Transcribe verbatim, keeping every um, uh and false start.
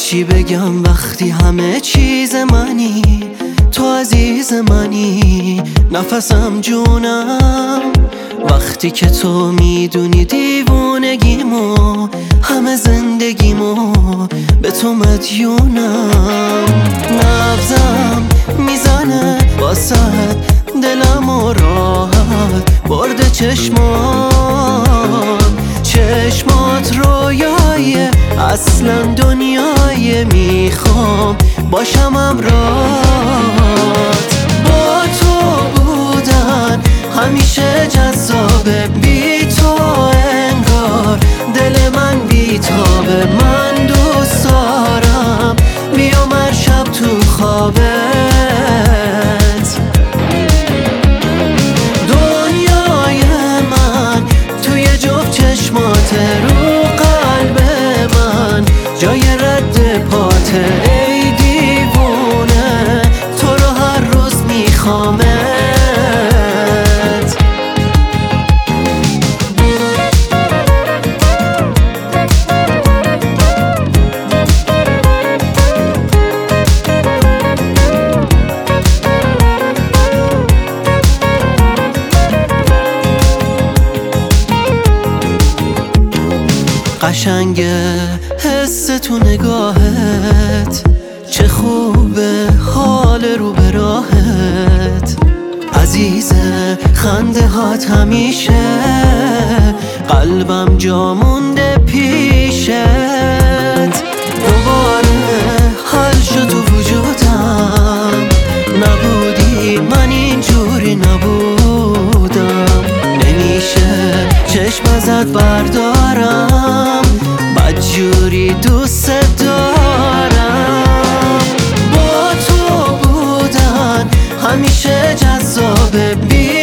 چی بگم وقتی همه چیز منی، تو عزیز منی، نفسم جونم. وقتی که تو میدونی دیوونگیمو، همه زندگیمو به تو مدیونم. نبضم میزنه واسه دلمو راحت برده چشمام. چشمات رویای اصلا دنیای، میخوام باشم امرات. با تو بودن همیشه جذابه، بی تو انگار دل من بیتابه. من دوست دارم بیام هر شب تو خوابت، دنیای من توی جفت چشماته، رو قلب من جای رد پاته. ای دیوونه تو رو هر روز میخوامت. قشنگه حس تو نگاهت، چه خوبه حال رو به راهت. عزیزه خنده هات همیشه، قلبم جا مونده پیشت. دوباره حل شد تو وجودم، نبودی من اینجوری نبودم. نمیشه چشم ازت بردارم، بدجوری دوست دارم. با تو بودن همیشه جذابه، بی